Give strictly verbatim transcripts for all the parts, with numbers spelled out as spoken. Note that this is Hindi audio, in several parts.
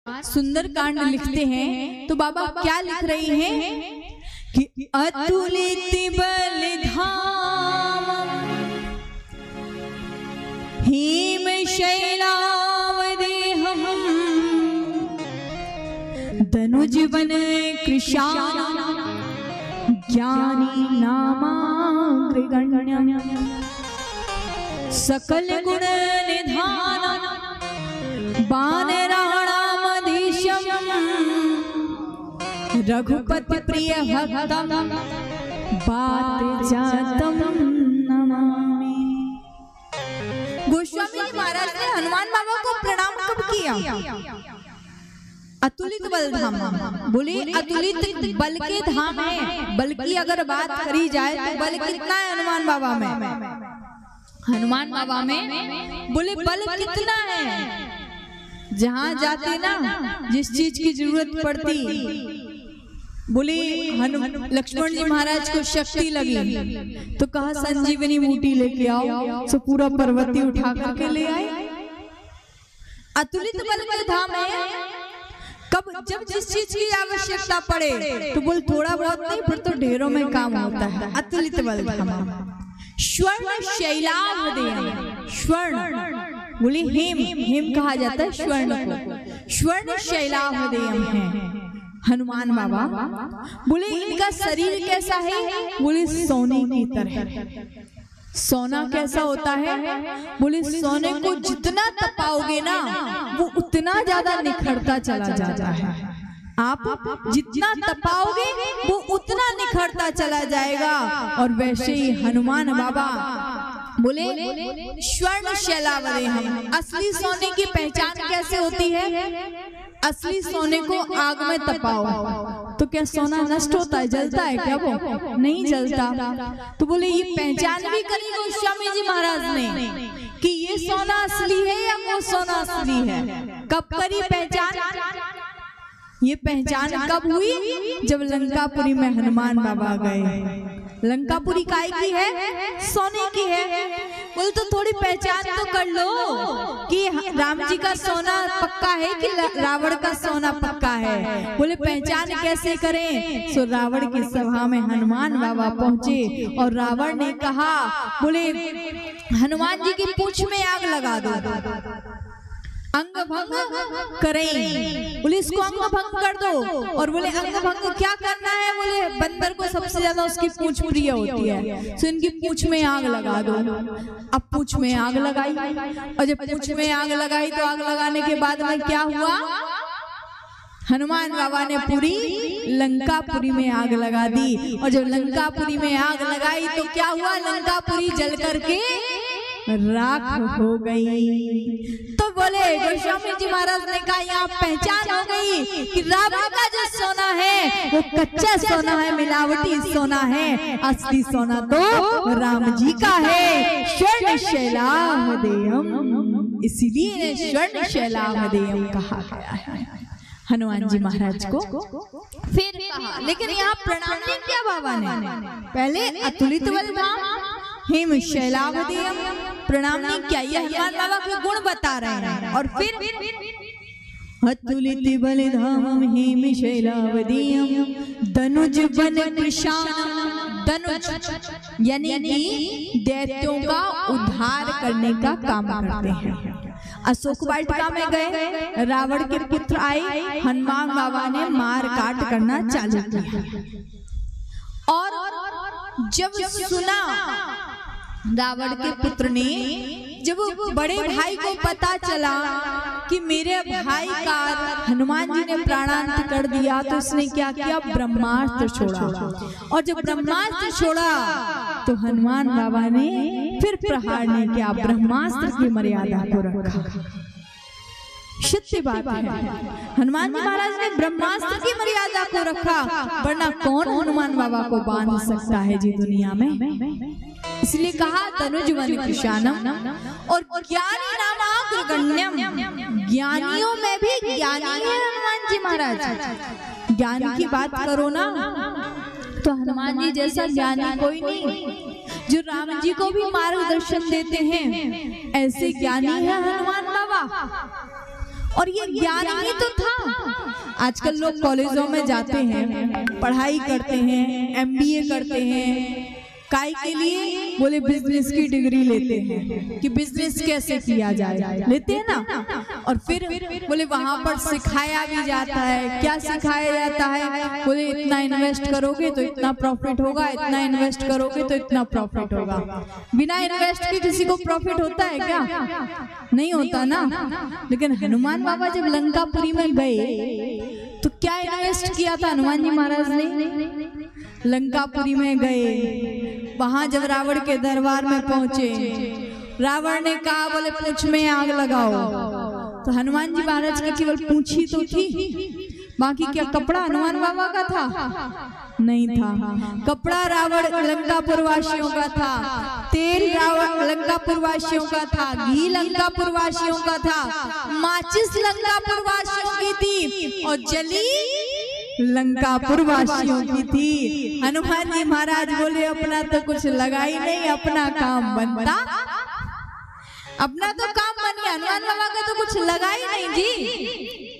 सुंदर कांड लिखते हैं तो बाबा क्या लिख रही हैं कि अतुलित बलधाम हिम शैलावदेहम धनुज बन कृशान ज्ञानी नामाग्रगण्य सकल गुण निधान बानराणामधीशम रघुपति प्रिय भक्तम बात जातम नमामि। गोस्वामी जी महाराज ने हनुमान बाबा को प्रणाम कब किया? अतुलित बल धाम बोले, अतुलित बल के धाम है। बल की अगर बात करी जाए तो बल कितना है हनुमान बाबा में? हनुमान बाबा में बोले बल कितना है? जहां जाते ना जिस चीज की जरूरत पड़ती, बोले लक्ष्मण जी महाराज को शक्ति लगी तो कहा संजीवनी बूटी लेके आओ, तो पूरा पर्वती उठा करके ले आए। अतुलित बल के धाम है। कब? जब जिस चीज की आवश्यकता पड़े तो बोल थोड़ा बहुत नहीं, फिर तो ढेरों में काम होता है। अतुलित बल धाम। स्वर्ण शैलावदेयम, स्वर्ण बोले हेम, हेम कहा जाता है स्वर्ण को। स्वर्ण शैलावदेयम है हनुमान बाबा। बोले इनका शरीर कैसा है? बोले सोने की तरह। सोना कैसा होता है? बोले सोने को जितना तपाओगे ना वो उतना ज्यादा निखरता चला जाता है। आप जितना तपाओगे वो उतना निखरता चला जाएगा। और वैसे ही हनुमान बाबा बोले स्वर्ण शैलावदेहम। असली सोने की पहचान कैसे होती है? असली सोने को आग में तपाओ तो क्या सोना नष्ट होता है? जलता है क्या? वो नहीं जलता। तो बोले ये पहचान भी करी गोस्वामी जी महाराज ने कि ये सोना असली है या वो सोना असली है। कब करी पहचान? ये पहचान कब हुई? जब लंकापुरी में हनुमान बाबा गए। लंकापुरी काय की है? सोने की है। बोल तो थोड़ी पहचान तो कर लो कि राम जी का सोना पक्का है कि रावण का सोना पक्का है। बोले पहचान कैसे करें? सो रावण की सभा में हनुमान बाबा पहुंचे और रावण ने कहा, बोले हनुमान जी की पूंछ में आग लगा दो, अंग भंग करें। बोले इसको अंग भंग कर दो। और बोले अंग भंग क्या करना है? बोले बंदर को सबसे ज्यादा उसकी पूंछ प्रिय होती है, तो इनकी पूंछ में आग लगा दो। अब पूंछ में आग लगाई और जब पूंछ में आग लगाई तो आग लगाने के बाद में क्या हुआ? हनुमान बाबा ने पूरी लंकापुरी में आग लगा दी। और जब लंकापुरी में आग लगाई तो क्या हुआ? लंकापुरी जल करके राख हो गई। तो बोले गोस्वामी जी महाराज ने कहा यहाँ पहचान हो गई कि रावण का जो सोना है वो कच्चा सोना है, मिलावटी सोना है। असली सोना तो राम जी का है। स्वर्ण शैलावदेयम, इसीलिए स्वर्ण शैलावदेयम कहा गया है हनुमान जी महाराज को। फिर कहा, लेकिन यहाँ प्रणाम नहीं किया बाबा ने। पहले अतुलित बल धाम हेम शैलावदेयम प्रणाम नहीं किया। ये हनुमान बाबा के गुण बता रहे हैं। और फिर अतुलित बल धाम हेम शैलावदेयम धनुज बन कृशान। धनुज यानी कि दैत्यों का उद्धार करने का काम करते हैं। अशोक वाटिका में गए, रावण के पुत्र आए, हनुमान बाबा ने मार काट करना चालू किया। और जब सुना रावण के पुत्र ने, जब बड़े भाई को पता चला कि मेरे भाई का हनुमान जी ने प्राणांत कर दिया, तो उसने क्या किया? ब्रह्मास्त्र छोड़ा। और जब ब्रह्मास्त्र छोड़ा तो हनुमान बाबा ने फिर प्रहार नहीं किया, ब्रह्मास्त्र की मर्यादा को रखा। सत्य बात है, हनुमान जी महाराज ने ब्रह्मास्त्र की मर्यादा को रखा, वरना कौन हनुमान बाबा को बांध सकता है जी दुनिया में। इसलिए कहा तनुज बन कृशानम। और ज्ञानी नामाग्रगण्यम, ज्ञानियों में भी ज्ञानी है हनुमान जी महाराज। ज्ञान की बात करो ना तो हनुमान जी जैसा ज्ञानी कोई नहीं। जो राम जी को भी मार्गदर्शन देते हैं ऐसे ज्ञानी है हनुमान बाबा। और ये ज्ञान ही तो था। आजकल लोग कॉलेजों में जाते हैं, पढ़ाई करते हैं, एमबीए करते हैं, काय के लिए? बोले बिजनेस की डिग्री लेते हैं कि बिजनेस कैसे किया जाए, लेते हैं ना। और फिर बोले वहां पर सिखाया भी जाता है। क्या सिखाया जाता है? बोले इतना इन्वेस्ट करोगे तो इतना प्रॉफिट होगा, इतना इन्वेस्ट करोगे तो इतना प्रॉफिट होगा। बिना इन्वेस्ट के किसी को प्रॉफिट होता है क्या? नहीं होता ना। लेकिन हनुमान बाबा जब लंकापुरी में गए तो क्या इन्वेस्ट किया था हनुमान जी महाराज ने? लंकापुरी में गए, वहां जब रावण के दरबार में पहुंचे, रावण ने कहा बोले पूंछ में आग लगाओ, तो हनुमान जी महाराज की केवल पूंछी तो थी, बाकी क्या कपड़ा हनुमान बाबा का था? नहीं था। कपड़ा रावण लंकापुर वासियों का था, तेल रावण लंकापुर वासियों का था, घी लंकापुर वासियों का था, माचिस लंकापुर वासियों की थी और जली लंकापुर वासियों की थी। हनुमान जी महाराज बोले अपना तो कुछ लगा ही नहीं, अपना काम बनता, अपना तो काम बन गया, हनुमान बाबा का तो कुछ लगा ही नहीं जी।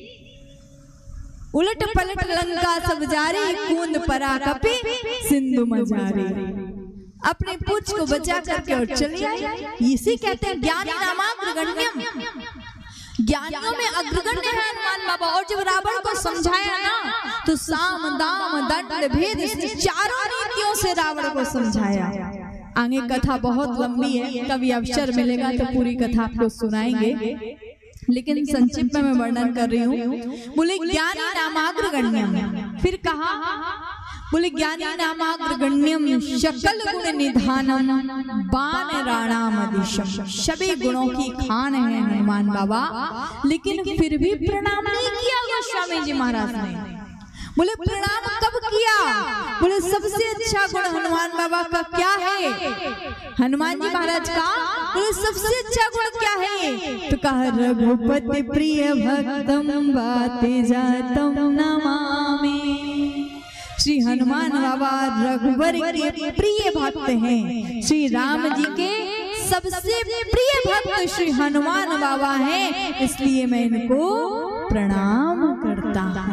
उलट पलट लंका सब जारी, कूंद परा कपि सिंधु मझारी। अपने पूछ को बचा करके और चले आए। इसी कहते हैं ज्ञानी नामाग्रगण्यम, ज्ञानियों में अग्रगण्य है हनुमान बाबा। और जब रावण को समझाया ना तो साम दाम दंड भेद चारों नीतियों से रावण को समझाया। आगे कथा बहुत लंबी है, कभी अवसर मिलेगा तो पूरी कथा आपको सुनाएंगे, लेकिन संक्षिप्त में मैं वर्णन कर रही हूँ। बोले ज्ञानी नामाग्रगण्यम, फिर कहा बोले ज्ञानी नामाग्रगण्यम शकल गुण निधानम बान राणामदिशम। सभी गुणों की खान है हनुमान बाबा, लेकिन फिर भी प्रणाम नहीं किया गोस्वामी जी महाराज ने। बोले प्रणाम कब किया? बोले सबसे अच्छा गुण हनुमान बाबा का क्या है? हनुमान जी महाराज का बोले सबसे अच्छा गुण क्या है? तो कहा रघुपति प्रिय भक्तम बाते जातम नमामि। श्री हनुमान बाबा रघुवर के प्रिय भक्त हैं, श्री राम जी के सबसे प्रिय भक्त श्री हनुमान बाबा हैं, इसलिए मैं इनको प्रणाम करता हूँ।